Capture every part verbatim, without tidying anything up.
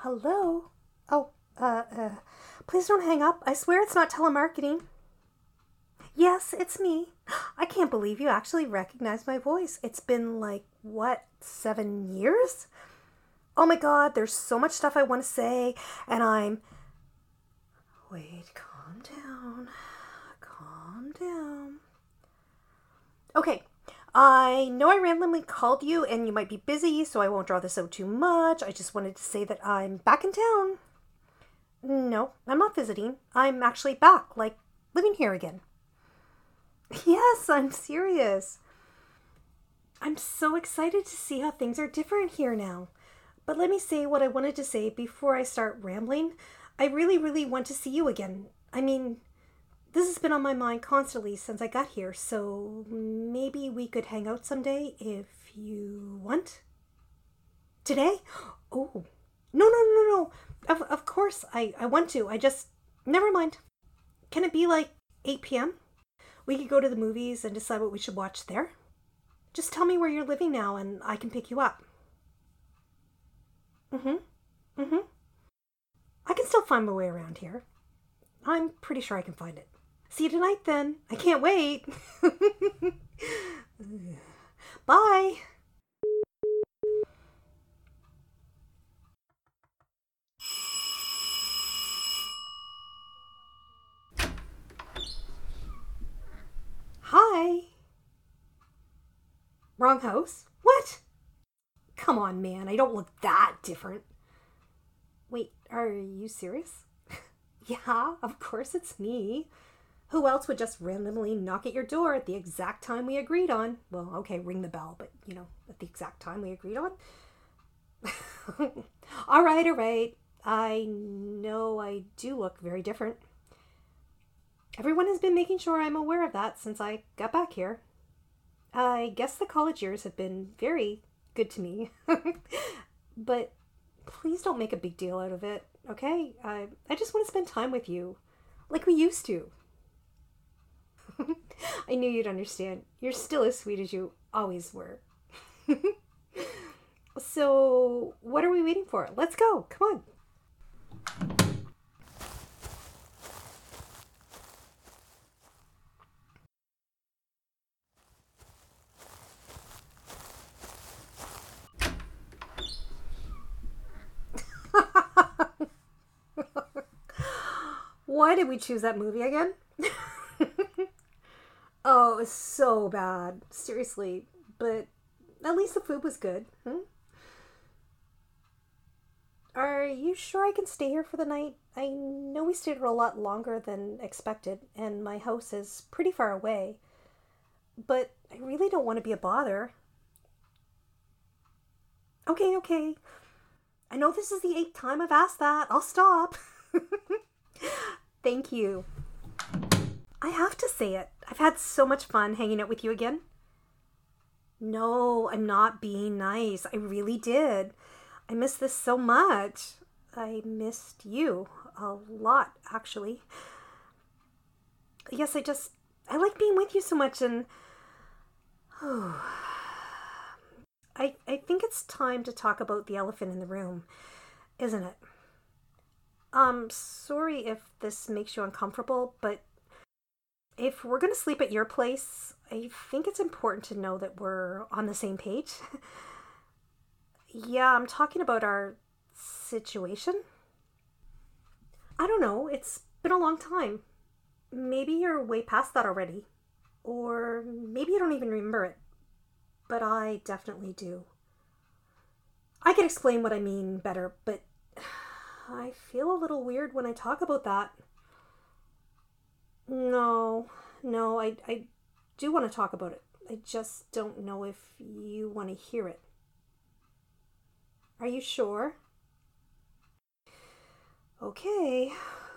Hello? Oh, uh, uh, please don't hang up. I swear it's not telemarketing. Yes, it's me. I can't believe you actually recognized my voice. It's been like, what, seven years? Oh my god, there's so much stuff I want to say, and I'm. Wait, calm down. Calm down. Okay, I know I randomly called you and you might be busy, so I won't draw this out too much. I just wanted to say that I'm back in town. No, I'm not visiting. I'm actually back, like living here again. Yes, I'm serious. I'm so excited to see how things are different here now. But let me say what I wanted to say before I start rambling. I really, really want to see you again. I mean, this has been on my mind constantly since I got here, so maybe we could hang out someday if you want. Today? Oh, no, no, no, no. Of, of course, I, I want to. I just. Never mind. Can it be like eight p.m.? We could go to the movies and decide what we should watch there. Just tell me where you're living now and I can pick you up. Mm hmm. Mm hmm. I can still find my way around here. I'm pretty sure I can find it. See you tonight then. I can't wait. Bye. Hi. Wrong house? What? Come on, man. I don't look that different. Wait, are you serious? Yeah, of course it's me. Who else would just randomly knock at your door at the exact time we agreed on? Well, okay, ring the bell, but you know, at the exact time we agreed on? All right, all right. I know I do look very different. Everyone has been making sure I'm aware of that since I got back here. I guess the college years have been very good to me. But please don't make a big deal out of it, okay? I, I just want to spend time with you, like we used to. I knew you'd understand. You're still as sweet as you always were. So, what are we waiting for? Let's go. Come on. Why did we choose that movie again? Oh, it was so bad. Seriously. But at least the food was good. Hmm? Are you sure I can stay here for the night? I know we stayed a lot longer than expected, and my house is pretty far away. But I really don't want to be a bother. Okay, okay. I know this is the eighth time I've asked that. I'll stop. Thank you. I have to say it. I've had so much fun hanging out with you again. No, I'm not being nice. I really did. I missed this so much. I missed you a lot, actually. Yes, I just. I like being with you so much, and. I, I think it's time to talk about the elephant in the room, isn't it? Um, sorry if this makes you uncomfortable, but if we're gonna sleep at your place, I think it's important to know that we're on the same page. Yeah, I'm talking about our situation. I don't know, it's been a long time. Maybe you're way past that already. Or maybe you don't even remember it. But I definitely do. I can explain what I mean better, but I feel a little weird when I talk about that. No, no, I, I do want to talk about it. I just don't know if you want to hear it. Are you sure? Okay.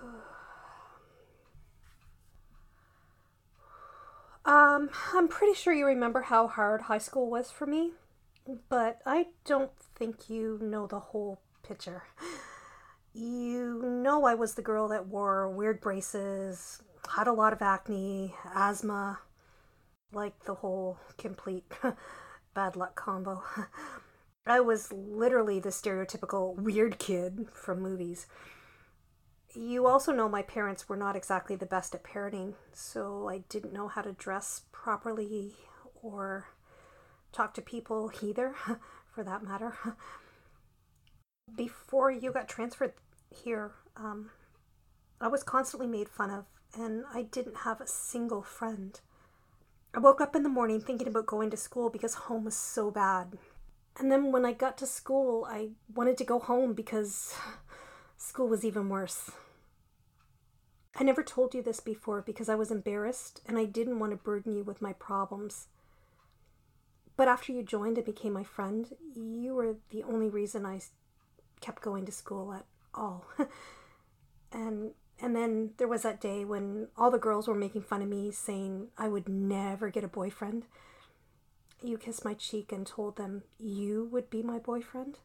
Um, I'm pretty sure you remember how hard high school was for me, but I don't think you know the whole picture. You know I was the girl that wore weird braces, had a lot of acne, asthma, like the whole complete bad luck combo. I was literally the stereotypical weird kid from movies. You also know my parents were not exactly the best at parenting, so I didn't know how to dress properly or talk to people either, for that matter. Before you got transferred here, um, I was constantly made fun of, and I didn't have a single friend. I woke up in the morning thinking about going to school because home was so bad. And then when I got to school, I wanted to go home because school was even worse. I never told you this before because I was embarrassed and I didn't want to burden you with my problems. But after you joined and became my friend, you were the only reason I kept going to school at all. and and then there was that day when all the girls were making fun of me, saying I would never get a boyfriend. You kissed my cheek and told them you would be my boyfriend.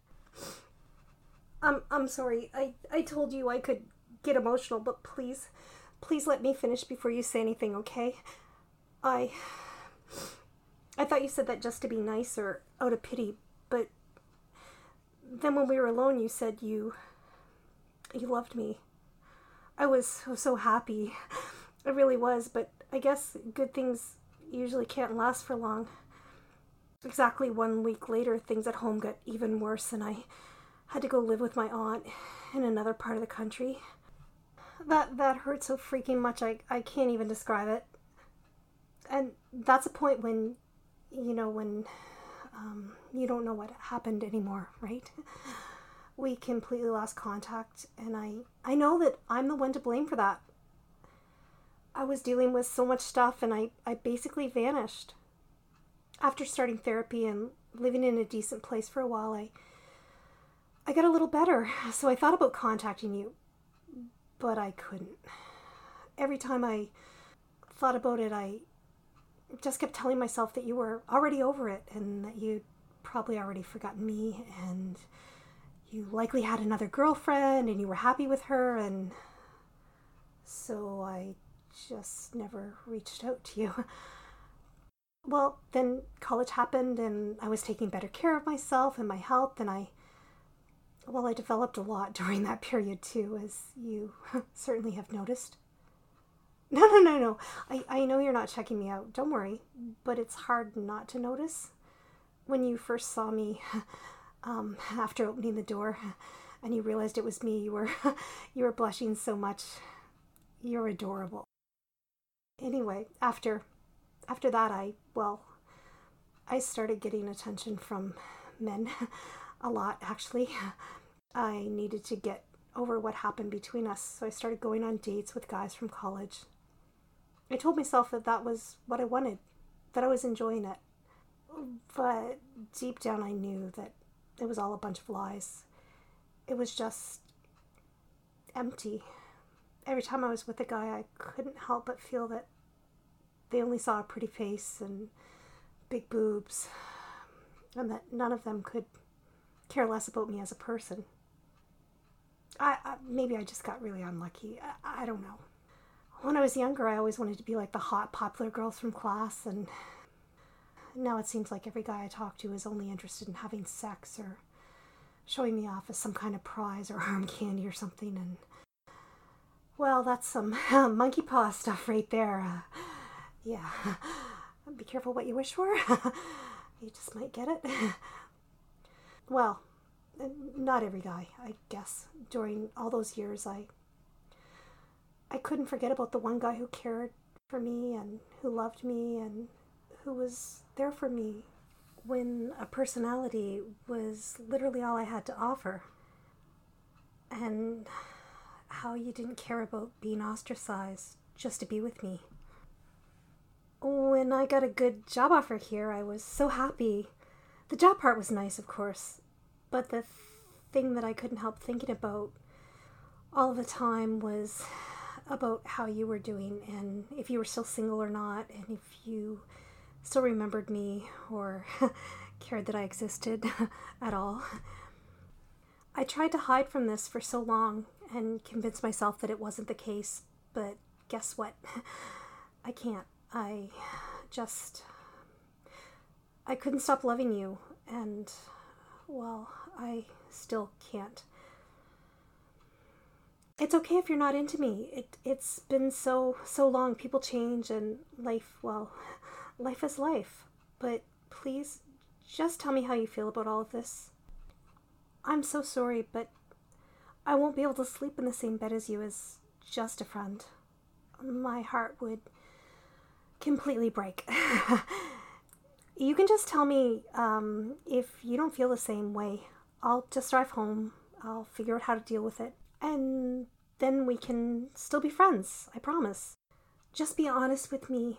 I'm I'm sorry. I, I told you I could get emotional, but please, please let me finish before you say anything, okay? I I thought you said that just to be nice or out of pity, but then when we were alone, you said you you loved me. I was so, so happy. I really was, but I guess good things usually can't last for long. Exactly one week later, things at home got even worse, and I had to go live with my aunt in another part of the country. That that hurt so freaking much, I, I can't even describe it. And that's a point when, you know, when um, you don't know what happened anymore, right? We completely lost contact, and I, I know that I'm the one to blame for that. I was dealing with so much stuff, and I, I basically vanished. After starting therapy and living in a decent place for a while, I, I got a little better, so I thought about contacting you, but I couldn't. Every time I thought about it, I just kept telling myself that you were already over it, and that you'd probably already forgotten me, and you likely had another girlfriend, and you were happy with her, and so I just never reached out to you. Well, then college happened, and I was taking better care of myself and my health, and I, well, I developed a lot during that period too, as you certainly have noticed. No, no, no, no. I, I know you're not checking me out. Don't worry. But it's hard not to notice. When you first saw me, um, after opening the door, and you realized it was me, you were, you were blushing so much. You're adorable. Anyway, after, after that, I, well, I started getting attention from men. A lot, actually. I needed to get over what happened between us, so I started going on dates with guys from college. I told myself that that was what I wanted, that I was enjoying it. But deep down I knew that it was all a bunch of lies. It was just empty. Every time I was with a guy, I couldn't help but feel that they only saw a pretty face and big boobs, and that none of them could care less about me as a person. I, I maybe I just got really unlucky. I, I don't know. When I was younger, I always wanted to be like the hot, popular girls from class, and now it seems like every guy I talk to is only interested in having sex or showing me off as some kind of prize or arm candy or something, and, well, that's some uh, monkey paw stuff right there. Uh, yeah. Be careful what you wish for. You just might get it. Well, not every guy, I guess. During all those years, I I couldn't forget about the one guy who cared for me and who loved me and who was there for me when a personality was literally all I had to offer. And how you didn't care about being ostracized just to be with me. When I got a good job offer here, I was so happy. The job part was nice, of course, but the thing that I couldn't help thinking about all the time was about how you were doing, and if you were still single or not, and if you still remembered me or cared that I existed at all. I tried to hide from this for so long and convince myself that it wasn't the case, but guess what? I can't. I just... I couldn't stop loving you, and well, I still can't. It's okay if you're not into me. It, it's been so, so long. People change and life, well, life is life. But please, just tell me how you feel about all of this. I'm so sorry, but I won't be able to sleep in the same bed as you as just a friend. My heart would completely break. You can just tell me um, if you don't feel the same way. I'll just drive home. I'll figure out how to deal with it. And then we can still be friends, I promise. Just be honest with me.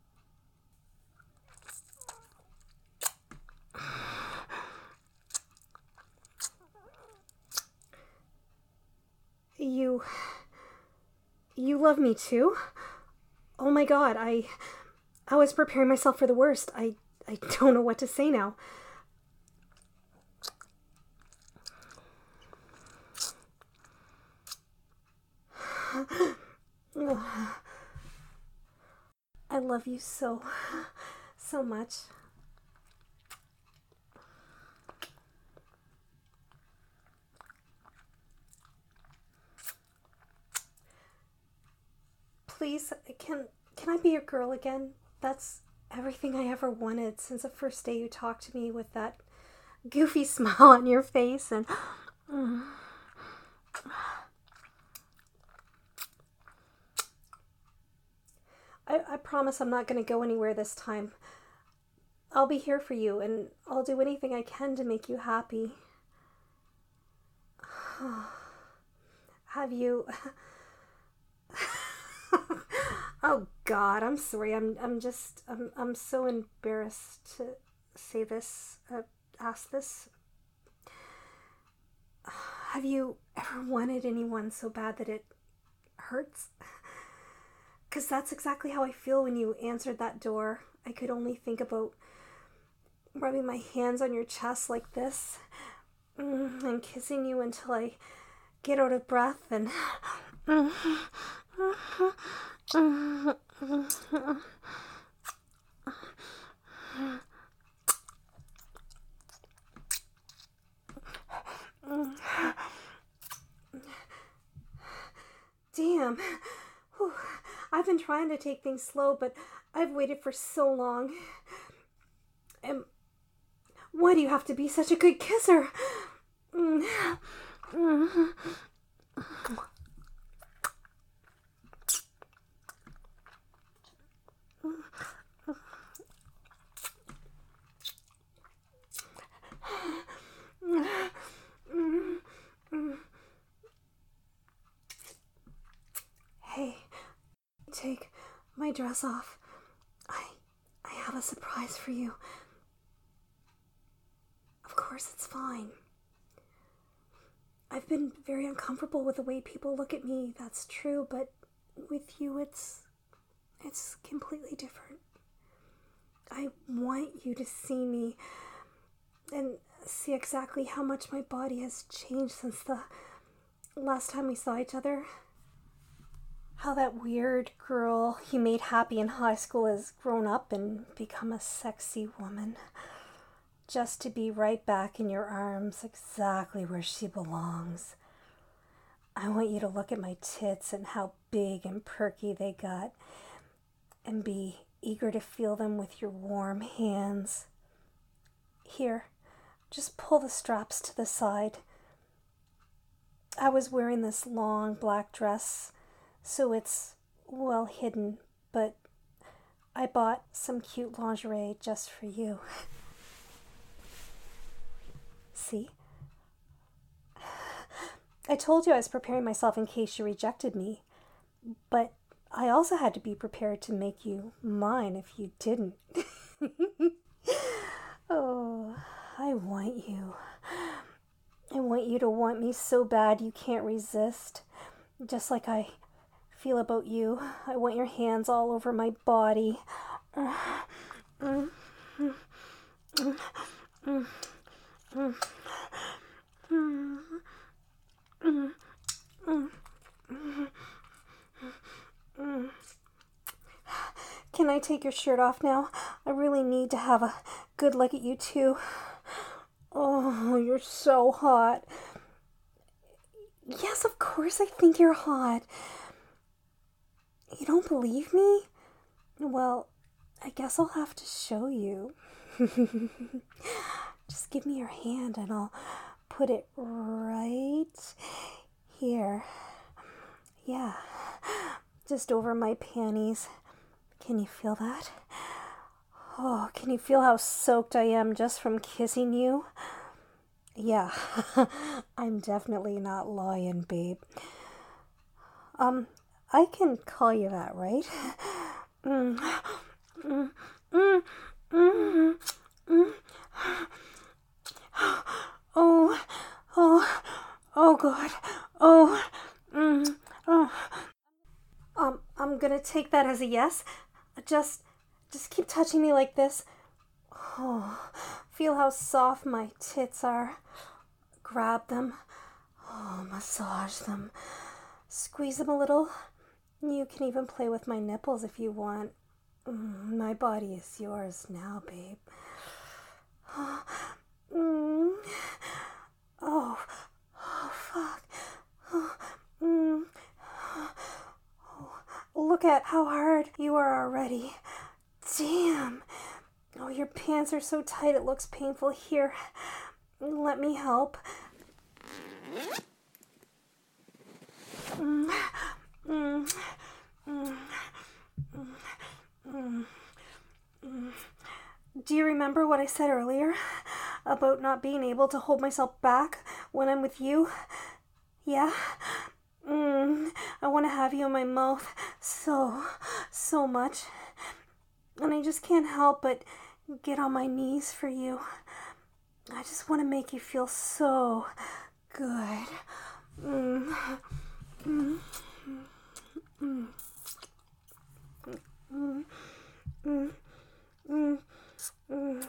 You... You love me too? Oh my god, I... I was preparing myself for the worst. I... I don't know what to say now. I love you so, so much. Please, can can I be your girl again? That's everything I ever wanted since the first day you talked to me with that goofy smile on your face and... I, I promise I'm not going to go anywhere this time. I'll be here for you, and I'll do anything I can to make you happy. Have you... Oh God, I'm sorry. I'm I'm just I'm I'm so embarrassed to say this, uh, ask this. Have you ever wanted anyone so bad that it hurts? Because that's exactly how I feel when you answered that door. I could only think about rubbing my hands on your chest like this and kissing you until I get out of breath and... Damn. Whew. I've been trying to take things slow, but I've waited for so long. And why do you have to be such a good kisser? Hey, take my dress off. I I have a surprise for you. Of course it's fine. I've been very uncomfortable with the way people look at me, that's true, but with you it's it's completely different. I want you to see me and see exactly how much my body has changed since the last time we saw each other. How that weird girl you made happy in high school has grown up and become a sexy woman. Just to be right back in your arms, exactly where she belongs. I want you to look at my tits and how big and perky they got, and be eager to feel them with your warm hands. Here, just pull the straps to the side. I was wearing this long black dress, so it's well hidden, but I bought some cute lingerie just for you. See? I told you I was preparing myself in case you rejected me, but I also had to be prepared to make you mine if you didn't. Oh, I want you. I want you to want me so bad you can't resist. Just like I feel about you. I want your hands all over my body. Can I take your shirt off now? I really need to have a good look at you too. Oh, you're so hot. Yes, of course I think you're hot. You don't believe me? Well, I guess I'll have to show you. Just give me your hand and I'll put it right here. Yeah, just over my panties. Can you feel that? Oh, can you feel how soaked I am just from kissing you? Yeah, I'm definitely not lying, babe. Um, I can call you that, right? Mm, mm, mm, mm, mm. Oh, oh, oh God. Oh, mm, oh. Um, I'm gonna take that as a yes. Just, just keep touching me like this. Oh, feel how soft my tits are. Grab them. Oh, massage them. Squeeze them a little. You can even play with my nipples if you want. Mm, my body is yours now, babe. Mm. Oh, oh, fuck. Oh, mm. Oh, look at how hard you are already. Damn. Oh, your pants are so tight it looks painful. Here, let me help. Mm, mm, mm, mm, mm. Do you remember what I said earlier about not being able to hold myself back when I'm with you? Yeah? Mm, I want to have you in my mouth so, so much. And I just can't help but get on my knees for you. I just want to make you feel so good. Mm. Mm. Mm. Mm. Mm. Mm. Mm.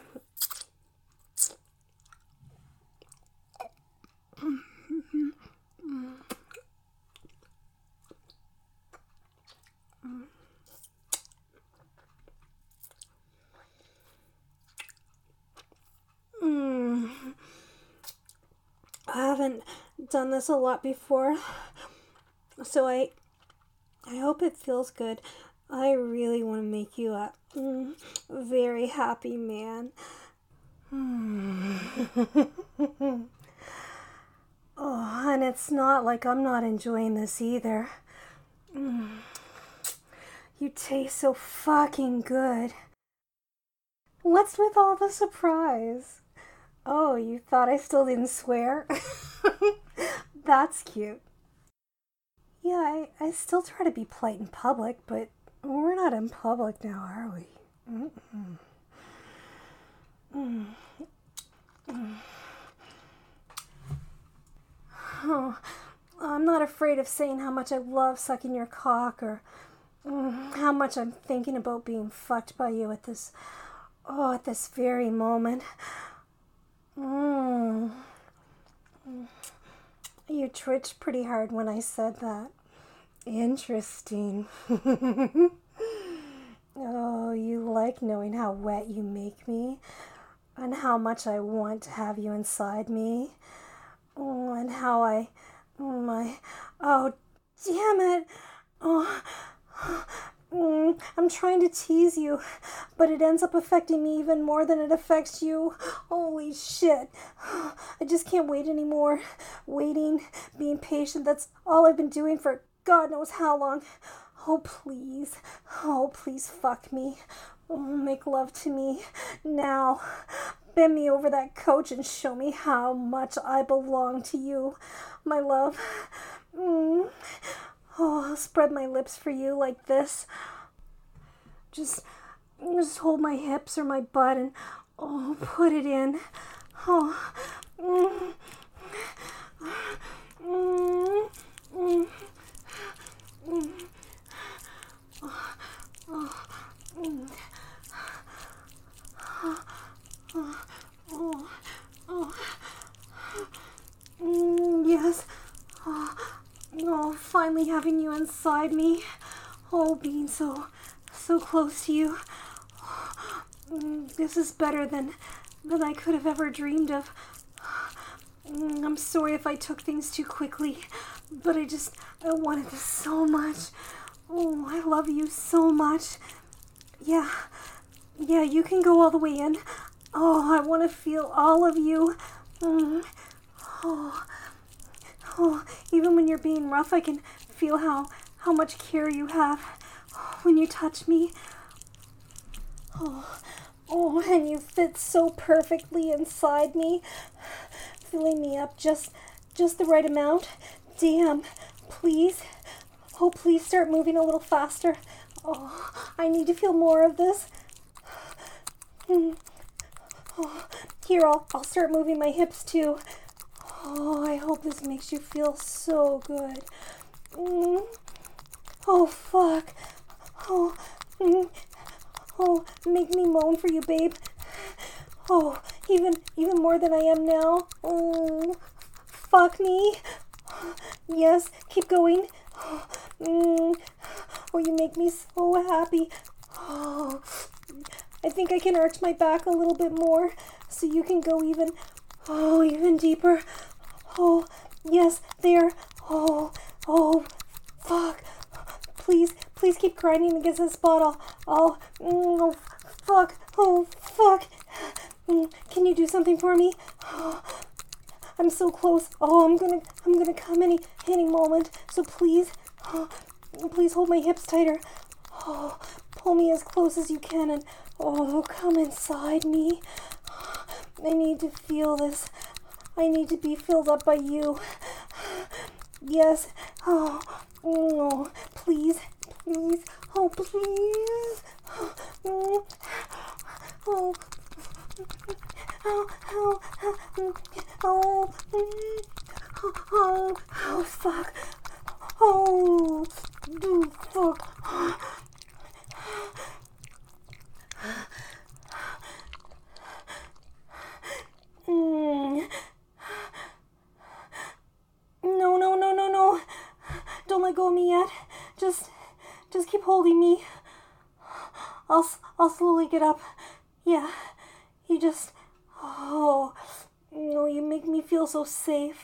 Mm. I haven't done this a lot before, so I I hope it feels good. I really want to make you a mm, very happy man. Mm. Oh, and it's not like I'm not enjoying this either. Mm. You taste so fucking good. What's with all the surprise? Oh, you thought I still didn't swear? That's cute. Yeah, I, I still try to be polite in public, but we're not in public now, are we? Mm-mm. Mm. Mm. Oh, I'm not afraid of saying how much I love sucking your cock or mm, how much I'm thinking about being fucked by you at this, oh, at this very moment. Mm. You twitched pretty hard when I said that. Interesting. Oh, you like knowing how wet you make me and how much I want to have you inside me. Oh, and how I, oh my, oh, damn it. Oh, mm, I'm trying to tease you, but it ends up affecting me even more than it affects you. Holy shit. I just can't wait anymore. Waiting, being patient, that's all I've been doing for God knows how long. Oh, please. Oh, please fuck me. Oh, make love to me now. Bend me over that couch and show me how much I belong to you, my love. Mm. Oh, I'll spread my lips for you like this. Just, just hold my hips or my butt and oh, put it in. Oh, mm. Mm. Mm. Mm. Oh, oh, mm. Oh, oh, oh, oh. Mm, yes. Oh, oh, finally having you inside me. Oh, being so, so close to you. Mm, this is better than, than I could have ever dreamed of. I'm sorry if I took things too quickly, but I just, I wanted this so much. Oh, I love you so much. Yeah, yeah, you can go all the way in. Oh, I want to feel all of you. Mm. Oh, oh, even when you're being rough, I can feel how, how much care you have when you touch me. Oh, oh, and you fit so perfectly inside me, filling me up just, just the right amount. Damn, please. Oh, please start moving a little faster. Oh, I need to feel more of this. Mm. Oh, here, I'll, I'll start moving my hips too. Oh, I hope this makes you feel so good. Mm. Oh, fuck. Oh, mm. Oh, make me moan for you, babe. Oh, even even more than I am now. Oh, fuck me. Yes, keep going. Mm. Oh, you make me so happy. Oh, I think I can arch my back a little bit more so you can go even, oh, even deeper. Oh, yes, there. Oh, oh, fuck. Please, please keep grinding against this spot. I'll, I'll, mm, oh, fuck. Oh, fuck. Mm, can you do something for me? Oh, I'm so close. Oh, I'm gonna, I'm gonna come any, any moment. So please, oh, please hold my hips tighter. Oh, pull me as close as you can and, oh, come inside me. I need to feel this. I need to be filled up by you. Yes. Oh, oh, please, please. Oh, please. Oh, oh, oh, oh, oh, oh, oh, fuck. Oh, dude, fuck. Mm. No, no, no, no, no. Don't let go of me yet. Just, just keep holding me. I'll, I'll slowly get up. Yeah, you just, oh, no, you make me feel so safe.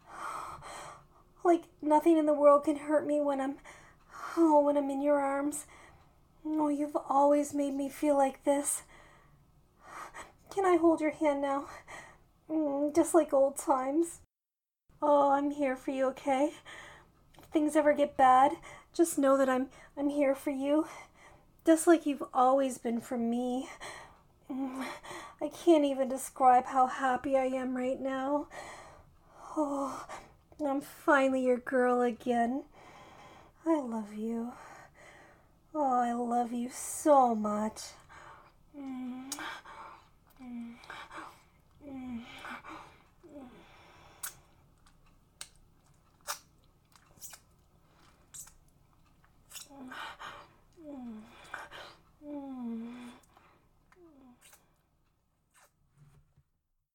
Like nothing in the world can hurt me when I'm, oh, when I'm in your arms. Oh, you've always made me feel like this. Can I hold your hand now? Mm, just like old times. Oh, I'm here for you, okay? If things ever get bad, just know that I'm I'm here for you. Just like you've always been for me. Mm, I can't even describe how happy I am right now. Oh, I'm finally your girl again. I love you. Oh, I love you so much. Mm. Mm. Mm. Mm.